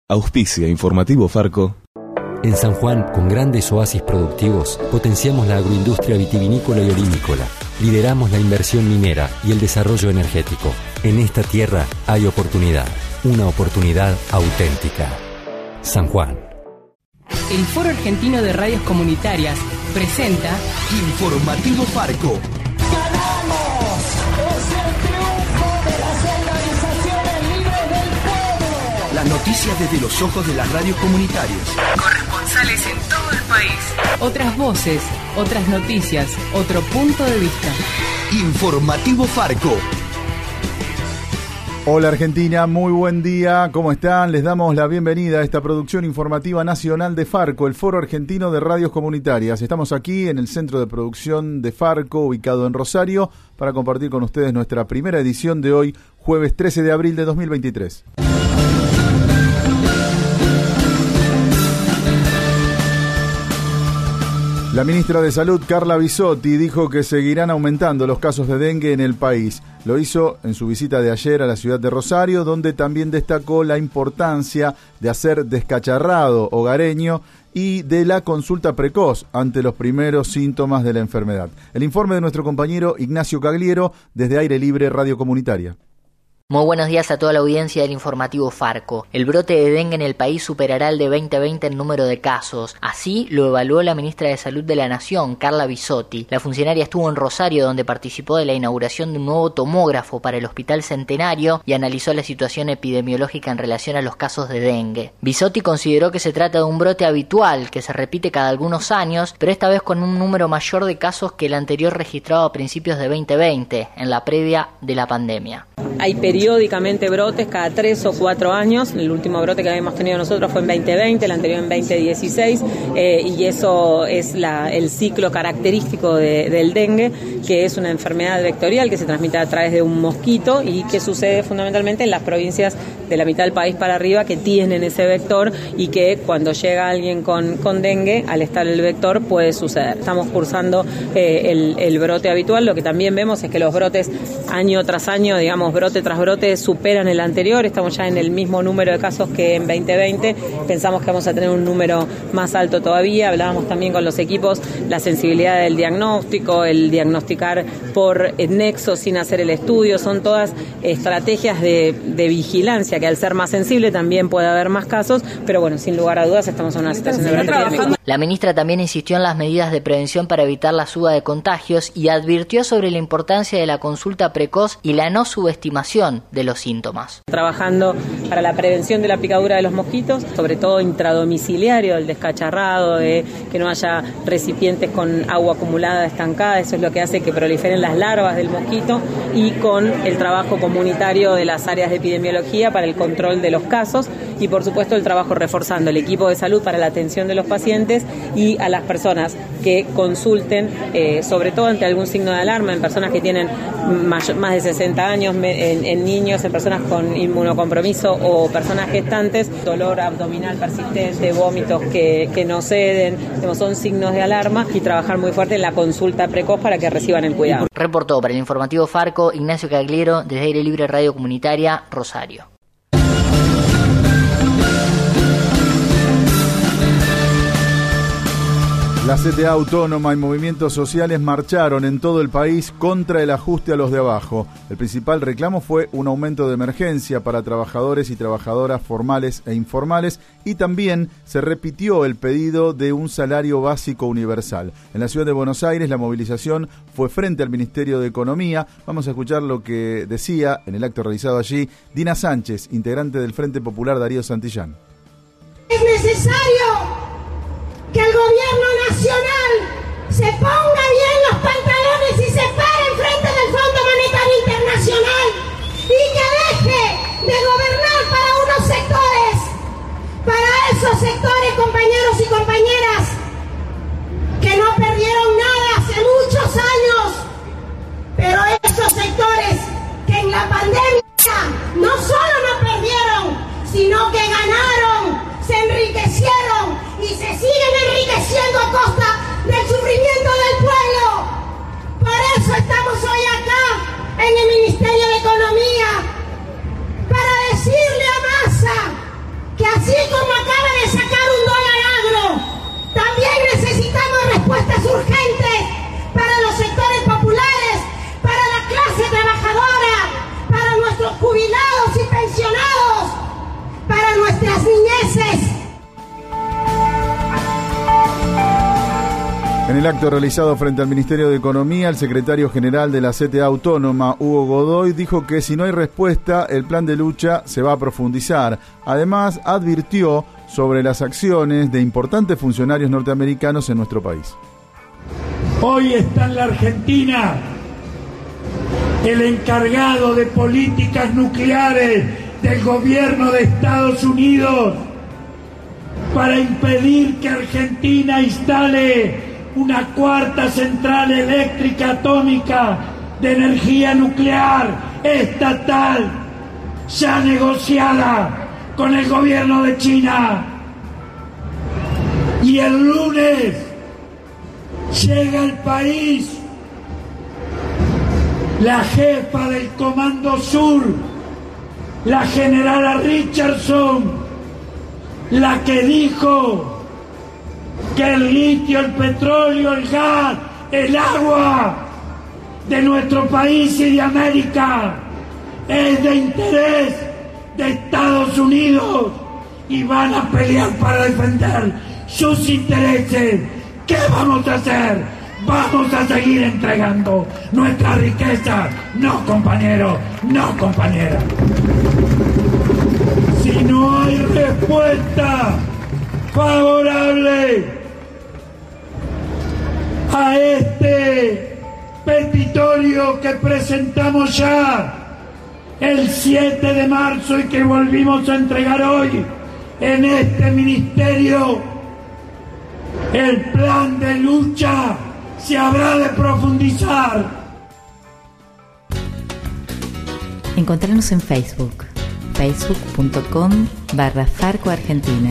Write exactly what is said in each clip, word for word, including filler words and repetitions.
Auspicia Informativo Farco. En San Juan, con grandes oasis productivos, potenciamos la agroindustria vitivinícola y olivícola. Lideramos la inversión minera y el desarrollo energético. En esta tierra hay oportunidad, una oportunidad auténtica. San Juan. El Foro Argentino de Radios Comunitarias presenta Informativo Farco. ¡Ganamos! ¡Es el triunfo de las organizaciones libres del pueblo! Las noticias desde los ojos de las radios comunitarias. Corresponsales en todo el país. Otras voces, otras noticias, otro punto de vista. Informativo Farco. Hola Argentina, muy buen día, ¿cómo están? Les damos la bienvenida a esta producción informativa nacional de Farco, el Foro Argentino de Radios Comunitarias. Estamos aquí en el centro de producción de Farco, ubicado en Rosario, para compartir con ustedes nuestra primera edición de hoy, jueves trece de abril de dos mil veintitrés. La ministra de Salud, Carla Bisotti, dijo que seguirán aumentando los casos de dengue en el país. Lo hizo en su visita de ayer a la ciudad de Rosario, donde también destacó la importancia de hacer descacharrado hogareño y de la consulta precoz ante los primeros síntomas de la enfermedad. El informe de nuestro compañero Ignacio Cagliero desde Aire Libre Radio Comunitaria. Muy buenos días a toda la audiencia del Informativo Farco. El brote de dengue en el país superará el de veinte veinte en número de casos. Así lo evaluó la ministra de Salud de la Nación, Carla Bisotti. La funcionaria estuvo en Rosario, donde participó de la inauguración de un nuevo tomógrafo para el Hospital Centenario y analizó la situación epidemiológica en relación a los casos de dengue. Bisotti consideró que se trata de un brote habitual que se repite cada algunos años, pero esta vez con un número mayor de casos que el anterior registrado a principios de veinte veinte, en la previa de la pandemia. Hay periódicamente brotes cada tres o cuatro años. El último brote que habíamos tenido nosotros fue en veinte veinte, el anterior en veinte dieciséis, eh, y eso es la, el ciclo característico de, del dengue, que es una enfermedad vectorial que se transmite a través de un mosquito y que sucede fundamentalmente en las provincias de la mitad del país para arriba que tienen ese vector, y que cuando llega alguien con, con dengue, al estar el vector, puede suceder. Estamos cursando eh, el, el brote habitual. Lo que también vemos es que los brotes año tras año, digamos, brote tras brote, superan el anterior. Estamos ya en el mismo número de casos que en veinte veinte. Pensamos que vamos a tener un número más alto todavía. Hablábamos también con los equipos la sensibilidad del diagnóstico, el diagnosticar por nexo sin hacer el estudio. Son todas estrategias de, de vigilancia, que al ser más sensible también puede haber más casos, pero bueno, sin lugar a dudas estamos en una situación de brote epidémico. La ministra también insistió en las medidas de prevención para evitar la suba de contagios y advirtió sobre la importancia de la consulta precoz y la no subestimación de los síntomas. Trabajando para la prevención de la picadura de los mosquitos, sobre todo intradomiciliario, el descacharrado, de que no haya recipientes con agua acumulada estancada, eso es lo que hace que proliferen las larvas del mosquito, y con el trabajo comunitario de las áreas de epidemiología para el control de los casos, y por supuesto el trabajo reforzando el equipo de salud para la atención de los pacientes y a las personas que consulten, eh, sobre todo ante algún signo de alarma, en personas que tienen más, más de sesenta años, en, en niños, en personas con inmunocompromiso o personas gestantes, dolor abdominal persistente, vómitos que, que no ceden, son signos de alarma, y trabajar muy fuerte en la consulta precoz para que reciban el cuidado. Reportó para el Informativo Farco Ignacio Cagliero desde Aire Libre Radio Comunitaria, Rosario. La C T A Autónoma y movimientos sociales marcharon en todo el país contra el ajuste a los de abajo. El principal reclamo fue un aumento de emergencia para trabajadores y trabajadoras formales e informales, y también se repitió el pedido de un salario básico universal. En la ciudad de Buenos Aires la movilización fue frente al Ministerio de Economía. Vamos a escuchar lo que decía en el acto realizado allí Dina Sánchez, integrante del Frente Popular Darío Santillán. Es necesario que el gobierno nacional se ponga bien los pantalones y se pare enfrente del Fondo Monetario Internacional y que deje de gobernar para unos sectores, para esos sectores, compañeros y compañeras, que no perdieron nada hace muchos años, pero esos sectores que en la pandemia no solo no perdieron, sino que ganaron, se enriquecieron y se siguen enriqueciendo a costa del sufrimiento del pueblo. Por eso estamos hoy acá en el Ministerio de Economía, para decirle a Massa que así así como acaba de sacar un dólar agro, también necesitamos respuestas urgentes para los sectores populares, para la clase trabajadora, para nuestros jubilados y pensionados, para nuestras niñeces. En el acto realizado frente al Ministerio de Economía, el secretario general de la C T A Autónoma, Hugo Godoy, dijo que si no hay respuesta, el plan de lucha se va a profundizar. Además, advirtió sobre las acciones de importantes funcionarios norteamericanos en nuestro país. Hoy está en la Argentina el encargado de políticas nucleares del gobierno de Estados Unidos para impedir que Argentina instale una cuarta central eléctrica atómica de energía nuclear estatal, ya negociada con el gobierno de China. Y el lunes llega al país la jefa del Comando Sur, la generala Richardson, la que dijo que el litio, el petróleo, el gas, el agua de nuestro país y de América es de interés de Estados Unidos y van a pelear para defender sus intereses. ¿Qué vamos a hacer? Vamos a seguir entregando nuestra riqueza. No, compañeros, no, compañeras. Si no hay respuesta favorable a este petitorio que presentamos ya el siete de marzo y que volvimos a entregar hoy en este ministerio, el plan de lucha se habrá de profundizar. Encontrarnos en Facebook, facebook punto com barra Farco Argentina.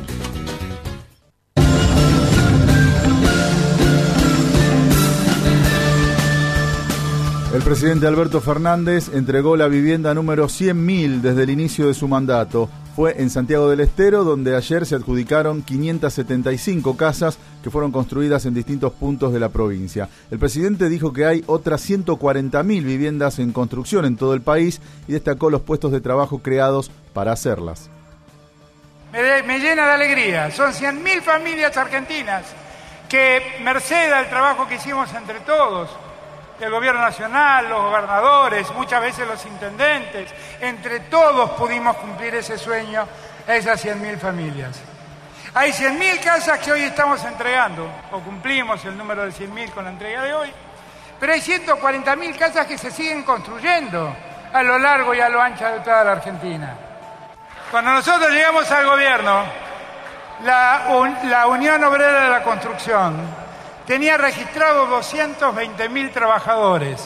El presidente Alberto Fernández entregó la vivienda número cien mil desde el inicio de su mandato. Fue en Santiago del Estero, donde ayer se adjudicaron quinientas setenta y cinco casas que fueron construidas en distintos puntos de la provincia. El presidente dijo que hay otras ciento cuarenta mil viviendas en construcción en todo el país y destacó los puestos de trabajo creados para hacerlas. Me, me llena de alegría. Son cien mil familias argentinas que, merced al trabajo que hicimos entre todos, el gobierno nacional, los gobernadores, muchas veces los intendentes, entre todos pudimos cumplir ese sueño a esas cien mil familias. Hay cien mil casas que hoy estamos entregando, o cumplimos el número de cien mil con la entrega de hoy, pero hay ciento cuarenta mil casas que se siguen construyendo a lo largo y a lo ancho de toda la Argentina. Cuando nosotros llegamos al gobierno, la, un, la Unión Obrera de la Construcción tenía registrados doscientos veinte mil trabajadores.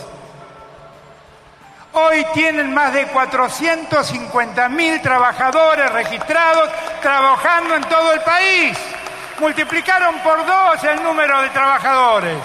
Hoy tienen más de cuatrocientos cincuenta mil trabajadores registrados trabajando en todo el país. Multiplicaron por dos el número de trabajadores.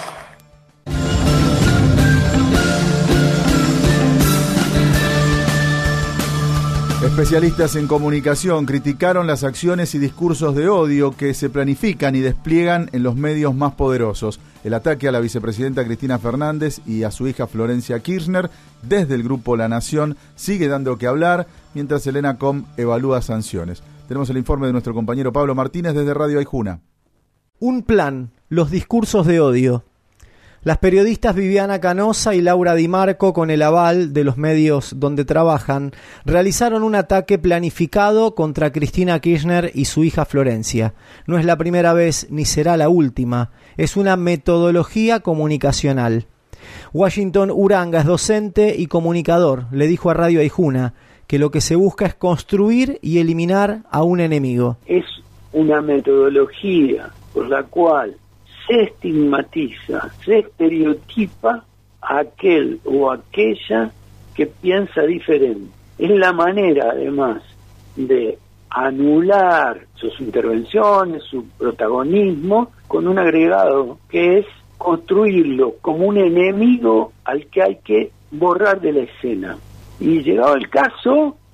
Especialistas en comunicación criticaron las acciones y discursos de odio que se planifican y despliegan en los medios más poderosos. El ataque a la vicepresidenta Cristina Fernández y a su hija Florencia Kirchner desde el grupo La Nación sigue dando que hablar, mientras el ENACOM evalúa sanciones. Tenemos el informe de nuestro compañero Pablo Martínez desde Radio Aijuna. Un plan, los discursos de odio. Las periodistas Viviana Canosa y Laura Di Marco, con el aval de los medios donde trabajan, realizaron un ataque planificado contra Cristina Kirchner y su hija Florencia. No es la primera vez ni será la última. Es una metodología comunicacional. Washington Uranga es docente y comunicador. Le dijo a Radio Aijuna que lo que se busca es construir y eliminar a un enemigo. Es una metodología por la cual se estigmatiza, se estereotipa a aquel o aquella que piensa diferente. Es la manera, además, de anular sus intervenciones, su protagonismo, con un agregado que es construirlo como un enemigo al que hay que borrar de la escena. Y llegado el caso,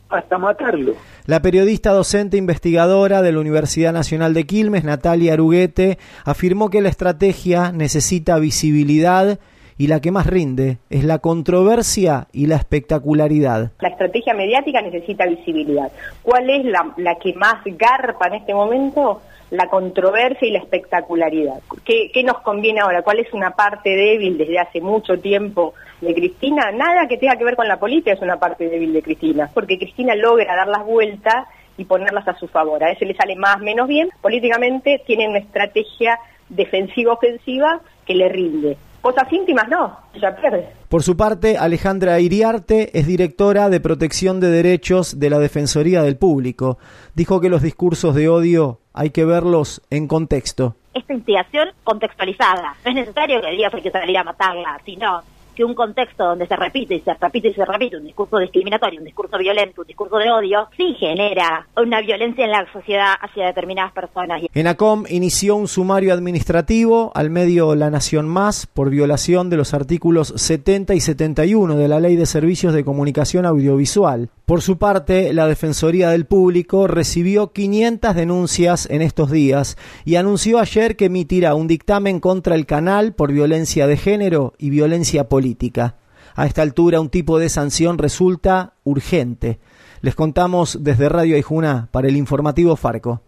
hasta matarlo. La periodista docente investigadora de la Universidad Nacional de Quilmes, Natalia Aruguete, afirmó que la estrategia necesita visibilidad y la que más rinde es la controversia y la espectacularidad. La estrategia mediática necesita visibilidad. ¿Cuál es la, la que más garpa en este momento? La controversia y la espectacularidad. ¿Qué, ¿Qué nos conviene ahora? ¿Cuál es una parte débil desde hace mucho tiempo de Cristina? Nada que tenga que ver con la política es una parte débil de Cristina, porque Cristina logra dar las vueltas y ponerlas a su favor. A veces le sale más, menos bien. Políticamente tiene una estrategia defensiva-ofensiva que le rinde. Cosas íntimas no, ya pierde. Por su parte, Alejandra Iriarte es directora de Protección de Derechos de la Defensoría del Público. Dijo que los discursos de odio hay que verlos en contexto. Esta instigación contextualizada. No es necesario que digas hay que salir a matarla, sino que un contexto donde se repite y se repite y se repite un discurso discriminatorio, un discurso violento, un discurso de odio, sí genera una violencia en la sociedad hacia determinadas personas. ENACOM inició un sumario administrativo al medio La Nación Más por violación de los artículos setenta y setenta y uno de la Ley de Servicios de Comunicación Audiovisual. Por su parte, la Defensoría del Público recibió quinientas denuncias en estos días y anunció ayer que emitirá un dictamen contra el canal por violencia de género y violencia política. A esta altura, un tipo de sanción resulta urgente. Les contamos desde Radio Aijuna para el informativo Farco.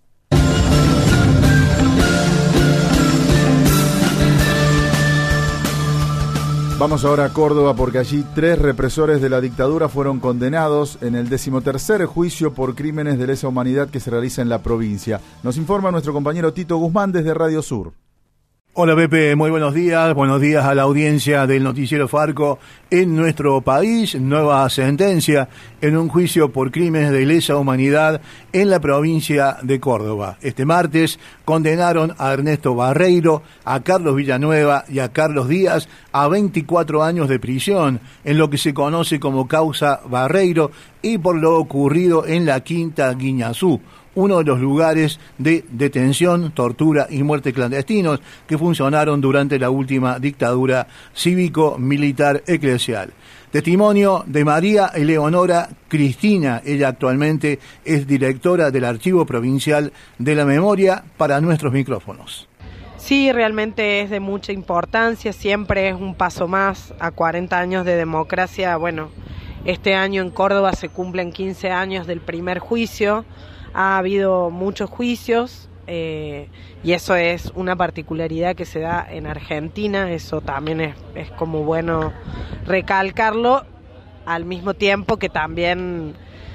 Vamos ahora a Córdoba porque allí tres represores de la dictadura fueron condenados en el decimotercer juicio por crímenes de lesa humanidad que se realiza en la provincia. Nos informa nuestro compañero Tito Guzmán desde Radio Sur. Hola Pepe, muy buenos días, buenos días a la audiencia del noticiero Farco. En nuestro país, nueva sentencia en un juicio por crímenes de lesa humanidad en la provincia de Córdoba. Este martes condenaron a Ernesto Barreiro, a Carlos Villanueva y a Carlos Díaz a veinticuatro años de prisión en lo que se conoce como causa Barreiro y por lo ocurrido en la Quinta Guiñazú, uno de los lugares de detención, tortura y muerte clandestinos que funcionaron durante la última dictadura cívico-militar eclesial. Testimonio de María Eleonora Cristina, ella actualmente es directora del Archivo Provincial de la Memoria, para nuestros micrófonos. Sí, realmente es de mucha importancia, siempre es un paso más a cuarenta años de democracia. Bueno, este año en Córdoba se cumplen quince años del primer juicio. Ha habido muchos juicios eh, y eso es una particularidad que se da en Argentina, eso también es, es como bueno recalcarlo, al mismo tiempo que también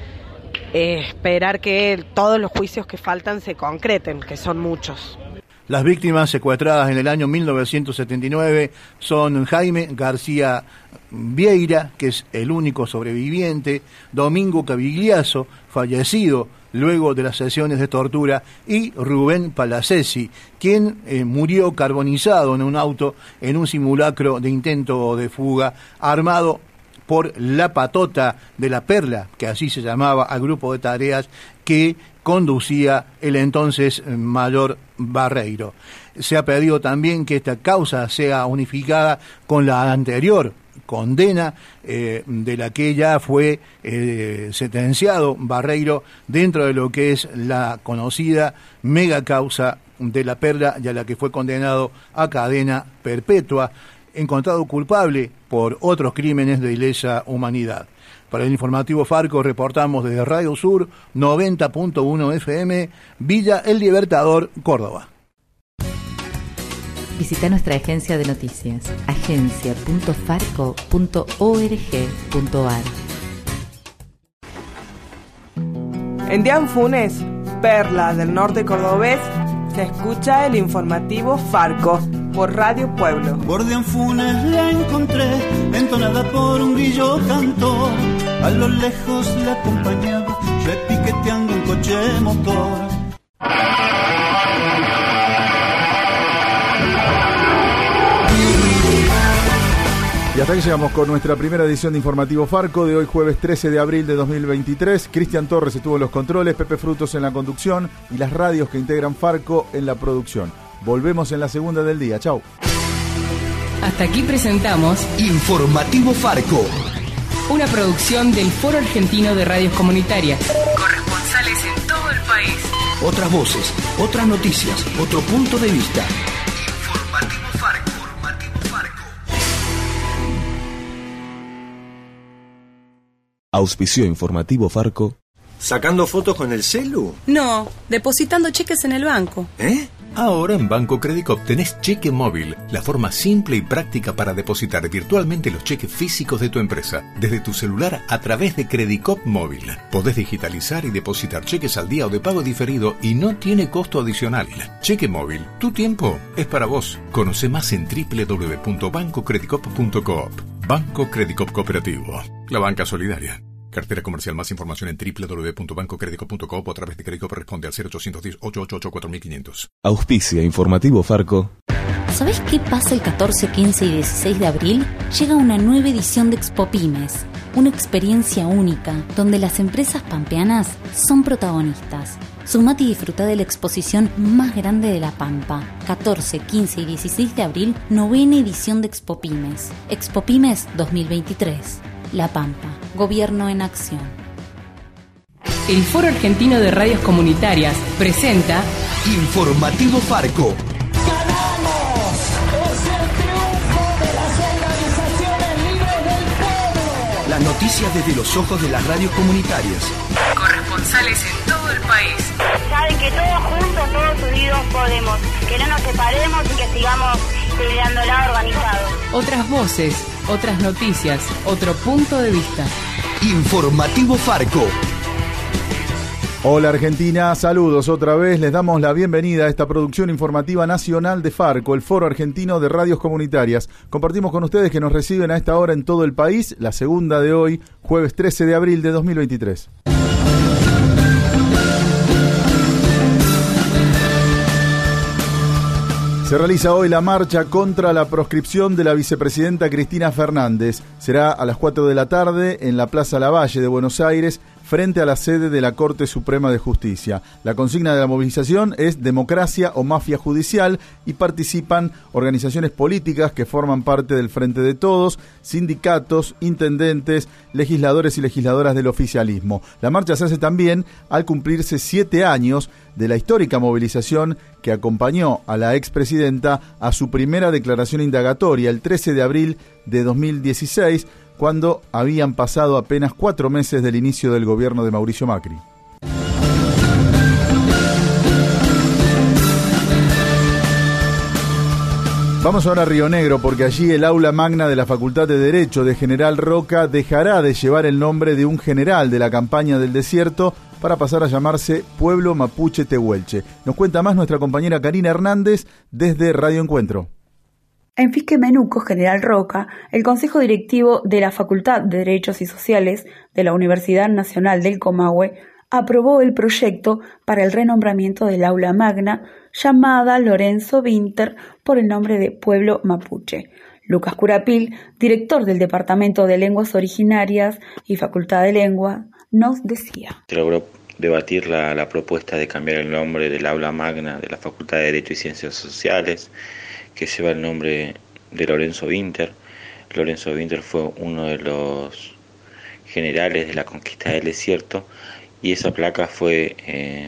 eh, esperar que todos los juicios que faltan se concreten, que son muchos. Las víctimas secuestradas en el año mil novecientos setenta y nueve son Jaime García Vieira, que es el único sobreviviente, Domingo Cavigliazo, fallecido luego de las sesiones de tortura, y Rubén Palacesi, quien eh, murió carbonizado en un auto en un simulacro de intento de fuga armado por la patota de la Perla, que así se llamaba al grupo de tareas que conducía el entonces mayor Barreiro. Se ha pedido también que esta causa sea unificada con la anterior condena eh, de la que ya fue eh, sentenciado Barreiro dentro de lo que es la conocida mega causa de la Perla, y a la que fue condenado a cadena perpetua, encontrado culpable por otros crímenes de lesa humanidad. Para el informativo Farco reportamos desde Radio Sur noventa punto uno F M, Villa El Libertador, Córdoba. Visita nuestra agencia de noticias, agencia punto farco punto org punto ar. En Dianfunes, perla del norte cordobés, se escucha el informativo Farco por Radio Pueblo. Por Dianfunes la encontré, entonada por un grillo cantor. A lo lejos la acompañaba, repiqueteando un coche motor. Y hasta aquí llegamos con nuestra primera edición de Informativo Farco de hoy, jueves trece de abril de dos mil veintitrés. Cristian Torres estuvo en los controles, Pepe Frutos en la conducción y las radios que integran Farco en la producción. Volvemos en la segunda del día. Chau. Hasta aquí presentamos Informativo Farco. Una producción del Foro Argentino de Radios Comunitarias. Corresponsales en todo el país. Otras voces, otras noticias, otro punto de vista. Informativo Farco. Informativo Farco. Auspició Informativo Farco. ¿Sacando fotos con el celu? No, depositando cheques en el banco. ¿Eh? Ahora en Banco Credicop tenés cheque móvil, la forma simple y práctica para depositar virtualmente los cheques físicos de tu empresa, desde tu celular a través de Credicop Móvil. Podés digitalizar y depositar cheques al día o de pago diferido y no tiene costo adicional. Cheque móvil, tu tiempo es para vos. Conoce más en doble u doble u doble u punto banco credicop punto coop. Banco Credicop Cooperativo, la banca solidaria. Cartera comercial. Más información en doble u doble u doble u punto banco credicop punto coop o a través de Credicop. Responde al cero ochocientos diez, ochocientos ochenta y ocho, cuatro mil quinientos. Auspicia Informativo Farco. ¿Sabés qué pasa el catorce, quince y dieciséis de abril? Llega una nueva edición de Expo Pymes, una experiencia única donde las empresas pampeanas son protagonistas. Sumate y disfruta de la exposición más grande de La Pampa. catorce, quince y dieciséis de abril, novena edición de Expo Pymes. Expo Pymes dos mil veintitrés. La Pampa, Gobierno en Acción. El Foro Argentino de Radios Comunitarias presenta Informativo Farco. ¡Ganamos! ¡Es el triunfo de las organizaciones libres del pueblo! Las noticias desde los ojos de las radios comunitarias. Corresponsales en todo el país. Saben que todos juntos, todos unidos podemos. Que no nos separemos y que sigamos peleándola organizados. Otras voces, otras noticias, otro punto de vista. Informativo Farco. Hola Argentina, saludos otra vez, les damos la bienvenida a esta producción informativa nacional de Farco, el Foro Argentino de Radios Comunitarias. Compartimos con ustedes que nos reciben a esta hora en todo el país, la segunda de hoy, jueves trece de abril de dos mil veintitrés. Se realiza hoy la marcha contra la proscripción de la vicepresidenta Cristina Fernández. Será a las cuatro de la tarde en la Plaza Lavalle de Buenos Aires, frente a la sede de la Corte Suprema de Justicia. La consigna de la movilización es democracia o mafia judicial y participan organizaciones políticas que forman parte del Frente de Todos, sindicatos, intendentes, legisladores y legisladoras del oficialismo. La marcha se hace también al cumplirse siete años de la histórica movilización que acompañó a la expresidenta a su primera declaración indagatoria el trece de abril de dos mil dieciséis, cuando habían pasado apenas cuatro meses del inicio del gobierno de Mauricio Macri. Vamos ahora a Río Negro, porque allí el aula magna de la Facultad de Derecho de General Roca dejará de llevar el nombre de un general de la campaña del desierto para pasar a llamarse Pueblo Mapuche Tehuelche. Nos cuenta más nuestra compañera Karina Hernández desde Radio Encuentro. En Fisquemenuco, General Roca, el Consejo Directivo de la Facultad de Derechos y Sociales de la Universidad Nacional del Comahue aprobó el proyecto para el renombramiento del aula magna llamada Lorenzo Winter por el nombre de Pueblo Mapuche. Lucas Curapil, director del Departamento de Lenguas Originarias y Facultad de Lengua, nos decía. Se logró debatir la, la propuesta de cambiar el nombre del aula magna de la Facultad de Derecho y Ciencias Sociales, que lleva el nombre de Lorenzo Winter. Lorenzo Winter fue uno de los generales de la conquista del desierto y esa placa fue eh,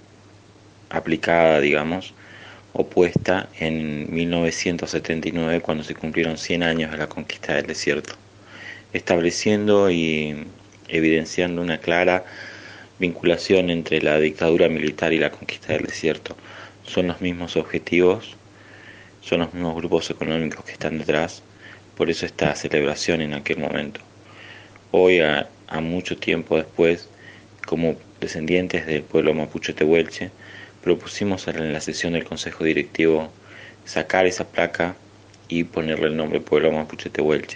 aplicada, digamos, o puesta en mil novecientos setenta y nueve, cuando se cumplieron cien años de la conquista del desierto, estableciendo y evidenciando una clara vinculación entre la dictadura militar y la conquista del desierto. Son los mismos objetivos, son los mismos grupos económicos que están detrás, por eso esta celebración en aquel momento. Hoy, a, a mucho tiempo después, como descendientes del pueblo mapuche tehuelche, propusimos en la sesión del Consejo Directivo sacar esa placa y ponerle el nombre Pueblo Mapuche Tehuelche.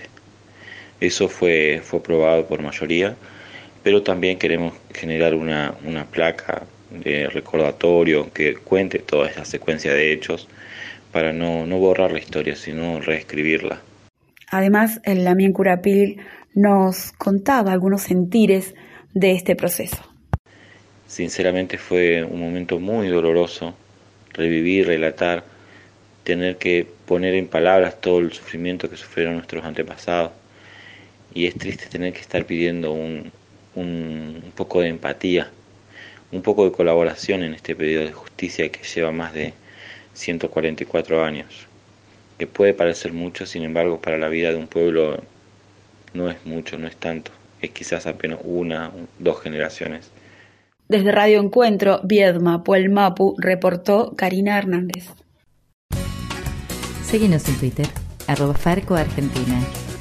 Eso fue, fue aprobado por mayoría, pero también queremos generar una, una placa de recordatorio que cuente toda esa secuencia de hechos, para no, no borrar la historia, sino reescribirla. Además, el Lamien Curapil nos contaba algunos sentires de este proceso. Sinceramente fue un momento muy doloroso, revivir, relatar, tener que poner en palabras todo el sufrimiento que sufrieron nuestros antepasados y es triste tener que estar pidiendo un, un, un poco de empatía, un poco de colaboración en este pedido de justicia que lleva más de ciento cuarenta y cuatro años, que puede parecer mucho, sin embargo para la vida de un pueblo no es mucho, no es tanto, es quizás apenas una, dos generaciones. Desde Radio Encuentro, Viedma, Puelmapu, reportó Karina Hernández. Seguinos en Twitter, arroba Farco Argentina.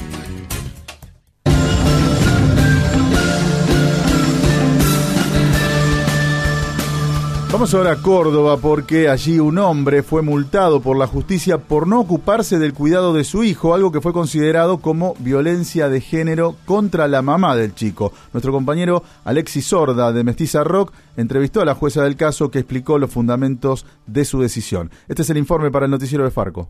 Vamos ahora a Córdoba porque allí un hombre fue multado por la justicia por no ocuparse del cuidado de su hijo, algo que fue considerado como violencia de género contra la mamá del chico. Nuestro compañero Alexis Sorda de Mestiza Rock entrevistó a la jueza del caso que explicó los fundamentos de su decisión. Este es el informe para el noticiero de Farco.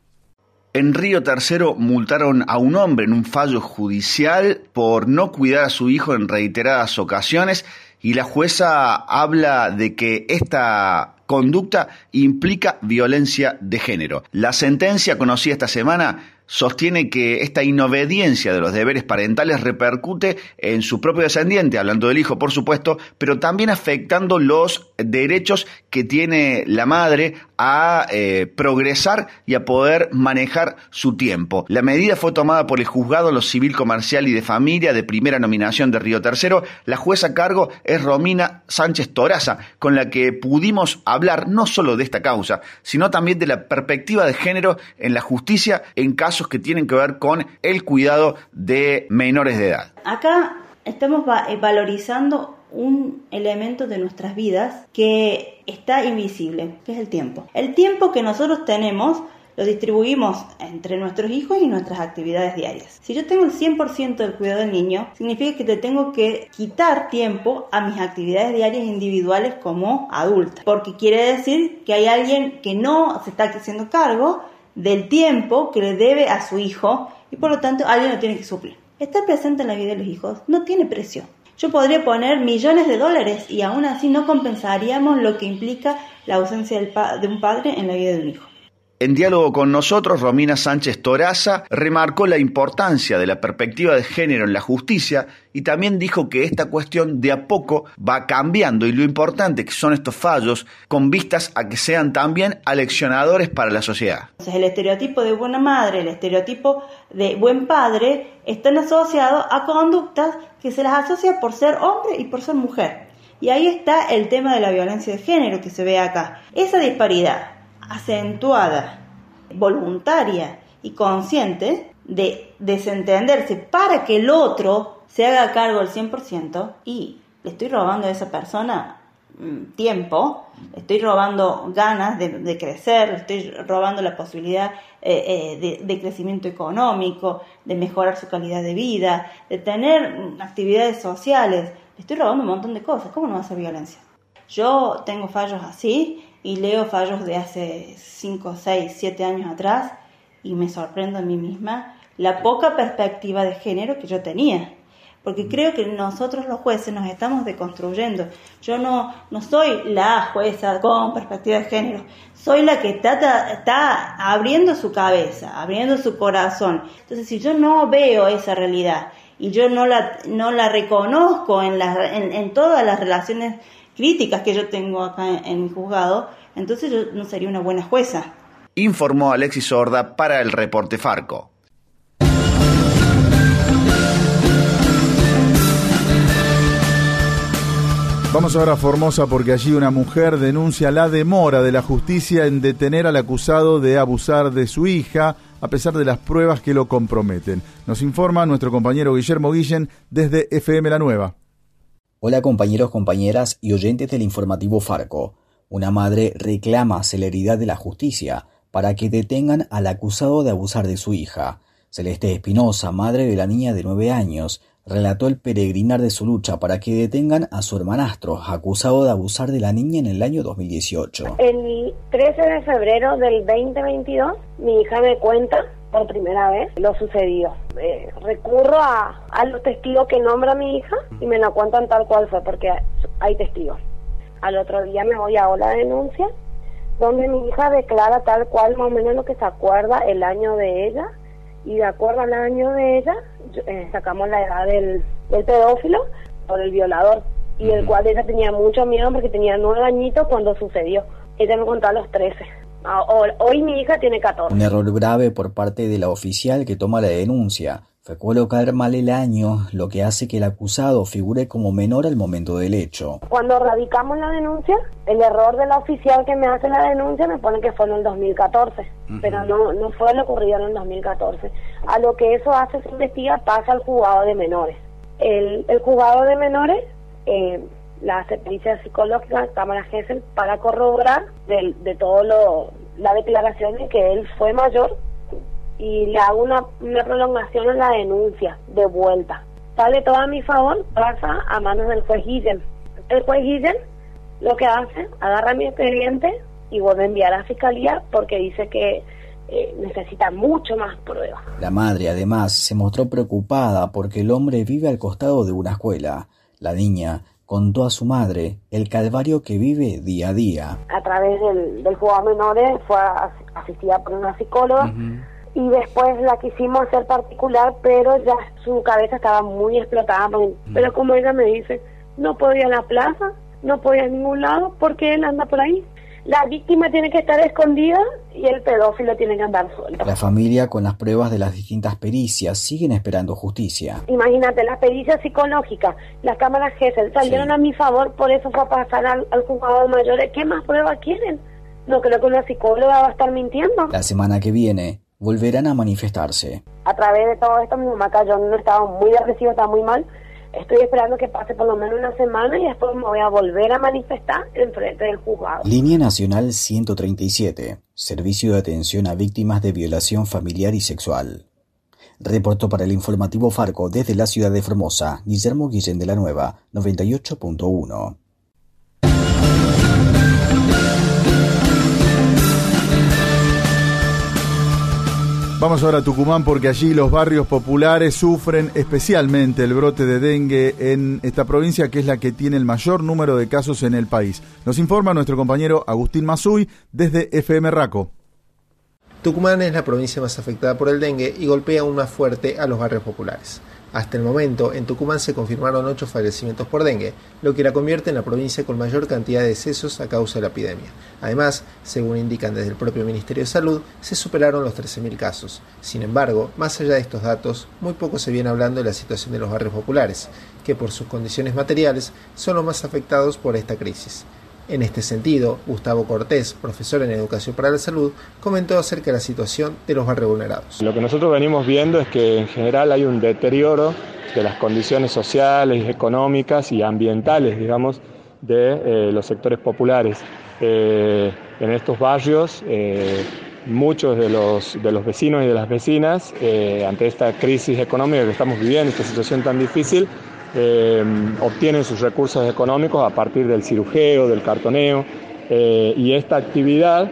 En Río Tercero multaron a un hombre en un fallo judicial por no cuidar a su hijo en reiteradas ocasiones y la jueza habla de que esta conducta implica violencia de género. La sentencia conocida esta semana sostiene que esta inobediencia de los deberes parentales repercute en su propio descendiente, hablando del hijo por supuesto, pero también afectando los derechos que tiene la madre a eh, progresar y a poder manejar su tiempo. La medida fue tomada por el Juzgado en lo Civil, Comercial y de Familia de Primera Nominación de Río Tercero. La jueza a cargo es Romina Sánchez Toraza, con la que pudimos hablar no solo de esta causa, sino también de la perspectiva de género en la justicia en casos que tienen que ver con el cuidado de menores de edad. Acá estamos va- valorizando un elemento de nuestras vidas que está invisible, que es el tiempo. El tiempo que nosotros tenemos lo distribuimos entre nuestros hijos y nuestras actividades diarias. Si yo tengo el cien por ciento del cuidado del niño, significa que te tengo que quitar tiempo a mis actividades diarias individuales como adulta, porque quiere decir que hay alguien que no se está haciendo cargo del tiempo que le debe a su hijo y por lo tanto alguien lo tiene que suplir. Estar presente en la vida de los hijos no tiene precio. Yo podría poner millones de dólares y aún así no compensaríamos lo que implica la ausencia del pa- de un padre en la vida de un hijo. En diálogo con nosotros, Romina Sánchez Toraza remarcó la importancia de la perspectiva de género en la justicia y también dijo que esta cuestión de a poco va cambiando y lo importante que son estos fallos con vistas a que sean también aleccionadores para la sociedad. Entonces, el estereotipo de buena madre, el estereotipo de buen padre están asociados a conductas que se las asocia por ser hombre y por ser mujer. Y ahí está el tema de la violencia de género que se ve acá. Esa disparidad acentuada, voluntaria y consciente de desentenderse para que el otro se haga cargo al cien por ciento y le estoy robando a esa persona mmm, tiempo, le estoy robando ganas de, de crecer, le estoy robando la posibilidad eh, eh, de, de crecimiento económico, de mejorar su calidad de vida, de tener mmm, actividades sociales, le estoy robando un montón de cosas. ¿Cómo no va a ser violencia? Yo tengo fallos así y leo fallos de hace cinco, seis, siete años atrás y me sorprendo a mí misma la poca perspectiva de género que yo tenía. Porque creo que nosotros los jueces nos estamos deconstruyendo. Yo no, no soy la jueza con perspectiva de género, soy la que está, está abriendo su cabeza, abriendo su corazón. Entonces, si yo no veo esa realidad y yo no la, no la reconozco en, la, en, en todas las relaciones críticas que yo tengo acá en, en mi juzgado, entonces yo no sería una buena jueza. Informó Alexis Sorda para el Reporte Farco. Vamos ahora a Formosa porque allí una mujer denuncia la demora de la justicia en detener al acusado de abusar de su hija, a pesar de las pruebas que lo comprometen. Nos informa nuestro compañero Guillermo Guillén desde F M La Nueva. Hola compañeros, compañeras y oyentes del informativo Farco. Una madre reclama celeridad de la justicia para que detengan al acusado de abusar de su hija. Celeste Espinosa, madre de la niña de nueve años, relató el peregrinar de su lucha para que detengan a su hermanastro, acusado de abusar de la niña en el año dos mil dieciocho. El trece de febrero del veinte veintidós, mi hija me cuenta por primera vez lo sucedido. Eh, recurro a, a los testigos que nombra mi hija y me la cuentan tal cual fue, porque hay testigos. Al otro día me voy a la denuncia, donde mi hija declara tal cual más o menos lo que se acuerda el año de ella y de acuerdo al año de ella, eh, sacamos la edad del, del pedófilo por el violador, y del cual ella tenía mucho miedo porque tenía nueve añitos cuando sucedió. Ella me contó a los trece. Hoy mi hija tiene catorce. Un error grave por parte de la oficial que toma la denuncia fue colocar mal el año, lo que hace que el acusado figure como menor al momento del hecho. Cuando radicamos la denuncia, el error de la oficial que me hace la denuncia me pone que fue en el dos mil catorce, uh-huh. pero no no fue lo ocurrido en el dos mil catorce. A lo que eso hace, se investiga, pasa al juzgado de menores. El, el juzgado de menores eh, la hace pericia psicológica, cámara Gesell, para corroborar de, de todo lo la declaración de que él fue mayor, y le hago una, una prolongación en la denuncia de vuelta. Sale todo a mi favor, pasa a manos del juez Guillén. El juez Guillén lo que hace, agarra mi expediente y vuelve a enviar a fiscalía porque dice que eh, necesita mucho más pruebas. La madre además se mostró preocupada porque el hombre vive al costado de una escuela. La niña contó a su madre el calvario que vive día a día. A través del, del juzgado de menores fue asistida por una psicóloga, uh-huh. y después la quisimos hacer particular, pero ya su cabeza estaba muy explotada. Uh-huh. Pero como ella me dice, no puedo ir a la plaza, no puedo ir a ningún lado, porque él anda por ahí. La víctima tiene que estar escondida y el pedófilo tiene que andar suelto. La familia, con las pruebas de las distintas pericias, siguen esperando justicia. Imagínate, las pericias psicológicas, las cámaras Gesell salieron sí. a mi favor, por eso fue a pasar al, al juzgado de mayores. ¿Qué más pruebas quieren? No creo que una psicóloga va a estar mintiendo. La semana que viene volverán a manifestarse. A través de todo esto, mi mamá cayó, no estaba muy agresiva, estaba muy mal. Estoy esperando que pase por lo menos una semana y después me voy a volver a manifestar en frente del juzgado. Línea Nacional ciento treinta y siete, Servicio de Atención a Víctimas de Violación Familiar y Sexual. Reportó para el informativo Farco desde la ciudad de Formosa, Guillermo Guillén de la Nueva, noventa y ocho punto uno. Vamos ahora a Tucumán porque allí los barrios populares sufren especialmente el brote de dengue en esta provincia, que es la que tiene el mayor número de casos en el país. Nos informa nuestro compañero Agustín Mazuy desde F M Raco. Tucumán es la provincia más afectada por el dengue y golpea aún más fuerte a los barrios populares. Hasta el momento, en Tucumán se confirmaron ocho fallecimientos por dengue, lo que la convierte en la provincia con mayor cantidad de decesos a causa de la epidemia. Además, según indican desde el propio Ministerio de Salud, se superaron los trece mil casos. Sin embargo, más allá de estos datos, muy poco se viene hablando de la situación de los barrios populares, que por sus condiciones materiales son los más afectados por esta crisis. En este sentido, Gustavo Cortés, profesor en Educación para la Salud, comentó acerca de la situación de los barrios vulnerados. Lo que nosotros venimos viendo es que en general hay un deterioro de las condiciones sociales, económicas y ambientales, digamos, de eh, los sectores populares. Eh, en estos barrios, eh, muchos de los, de los vecinos y de las vecinas, eh, ante esta crisis económica que estamos viviendo, esta situación tan difícil, Eh, obtienen sus recursos económicos a partir del cirujeo, del cartoneo, eh, y esta actividad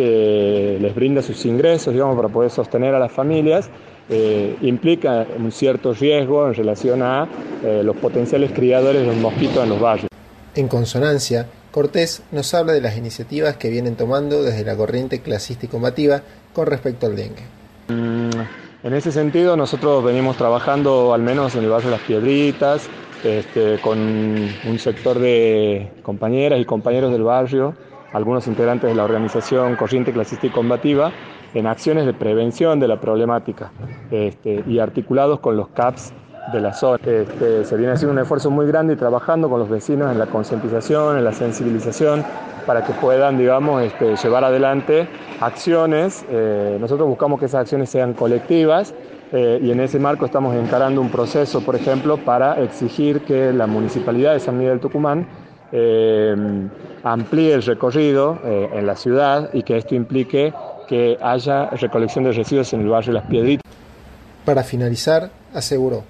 que les brinda sus ingresos, digamos, para poder sostener a las familias, eh, implica un cierto riesgo en relación a eh, los potenciales criadores de los mosquitos en los barrios. En consonancia, Cortés nos habla de las iniciativas que vienen tomando desde la corriente clasista y combativa con respecto al dengue. Mm. En ese sentido, nosotros venimos trabajando, al menos en el barrio Las Piedritas, este, con un sector de compañeras y compañeros del barrio, algunos integrantes de la organización Corriente Clasista y Combativa, en acciones de prevención de la problemática, este, y articulados con los C A Ps de la zona. Este, se viene haciendo un esfuerzo muy grande y trabajando con los vecinos en la concientización, en la sensibilización, para que puedan, digamos, este, llevar adelante acciones. Eh, nosotros buscamos que esas acciones sean colectivas, eh, y en ese marco estamos encarando un proceso, por ejemplo, para exigir que la Municipalidad de San Miguel Tucumán eh, amplíe el recorrido eh, en la ciudad y que esto implique que haya recolección de residuos en el barrio Las Piedritas. Para finalizar, aseguró: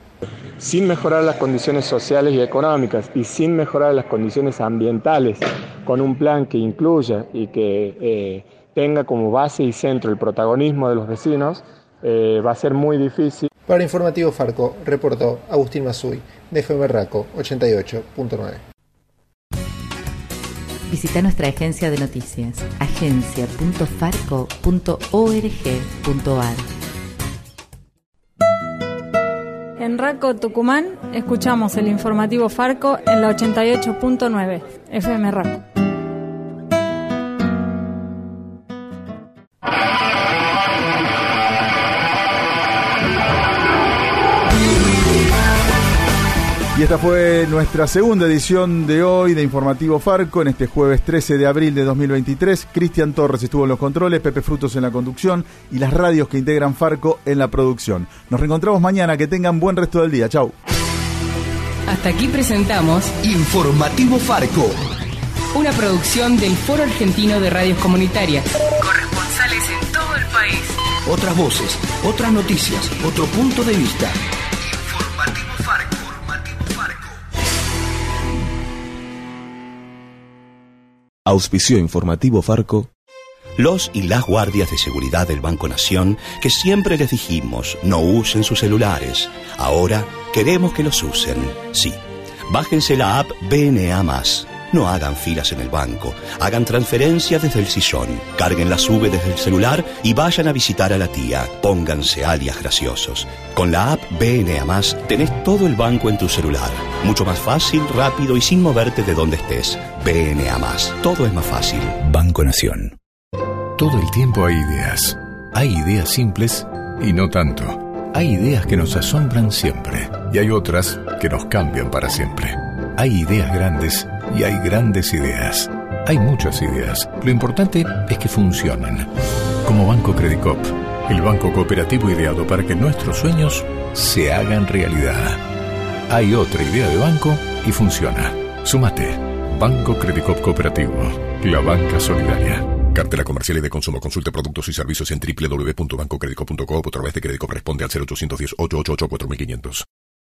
sin mejorar las condiciones sociales y económicas y sin mejorar las condiciones ambientales, con un plan que incluya y que eh, tenga como base y centro el protagonismo de los vecinos, eh, va a ser muy difícil. Para Informativo Farco, reportó Agustín Mazuy, de F M Raco ochenta y ocho punto nueve. Visita nuestra agencia de noticias, agencia punto farco punto org punto ar. En Raco, Tucumán, escuchamos el informativo Farco en la ochenta y ocho punto nueve F M Raco. Y esta fue nuestra segunda edición de hoy de Informativo Farco, en este jueves trece de abril de dos mil veintitrés. Cristian Torres estuvo en los controles, Pepe Frutos en la conducción y las radios que integran Farco en la producción. Nos reencontramos mañana, que tengan buen resto del día. Chau. Hasta aquí presentamos Informativo Farco, una producción del Foro Argentino de Radios Comunitarias. Corresponsales en todo el país. Otras voces, otras noticias, otro punto de vista. Auspició Informativo Farco. Los y las guardias de seguridad del Banco Nación, que siempre les dijimos no usen sus celulares, ahora queremos que los usen. Sí, bájense la app B N A más. No hagan filas en el banco, hagan transferencias desde el sillón, carguen la sube desde el celular y vayan a visitar a la tía. Pónganse alias graciosos. Con la app B N A más tenés todo el banco en tu celular. Mucho más fácil, rápido y sin moverte de donde estés. B N A más. Todo es más fácil. Banco Nación. Todo el tiempo hay ideas. Hay ideas simples y no tanto. Hay ideas que nos asombran siempre y hay otras que nos cambian para siempre. Hay ideas grandes y hay grandes ideas. Hay muchas ideas. Lo importante es que funcionen. Como Banco Credicop, el banco cooperativo ideado para que nuestros sueños se hagan realidad. Hay otra idea de banco y funciona. Súmate. Banco Credicop Cooperativo. La banca solidaria. Cartela comercial y de consumo. Consulte productos y servicios en doble u doble u doble u punto banco credicop punto com o a través de Credicop. Responde al cero ochocientos diez, ochocientos ochenta y ocho, cuatro mil quinientos.